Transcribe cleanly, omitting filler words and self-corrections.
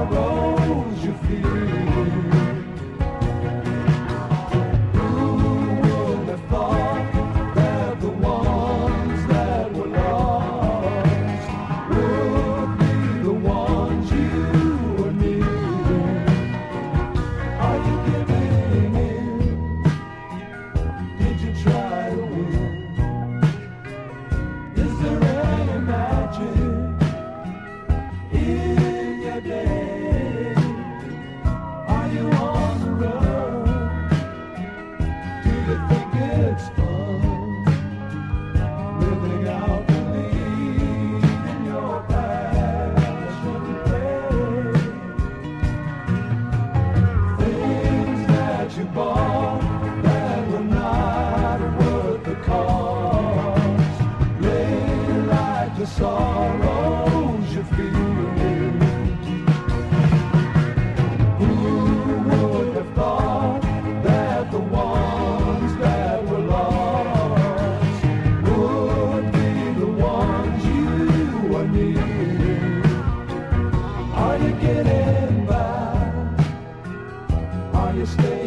sorrows you feel. Who would have thought that the ones that were lost would be the ones you were needing? Are you giving in? Did you try to win? Is there any magic in your day? Are you on the road? Do you think it's fun living out the lead in your passion play? Things that you bought that were not worth the cost, lay like the sorrows you feel. Who would have thought that the ones that were lost would be the ones you were needing? Are you getting by? Are you staying?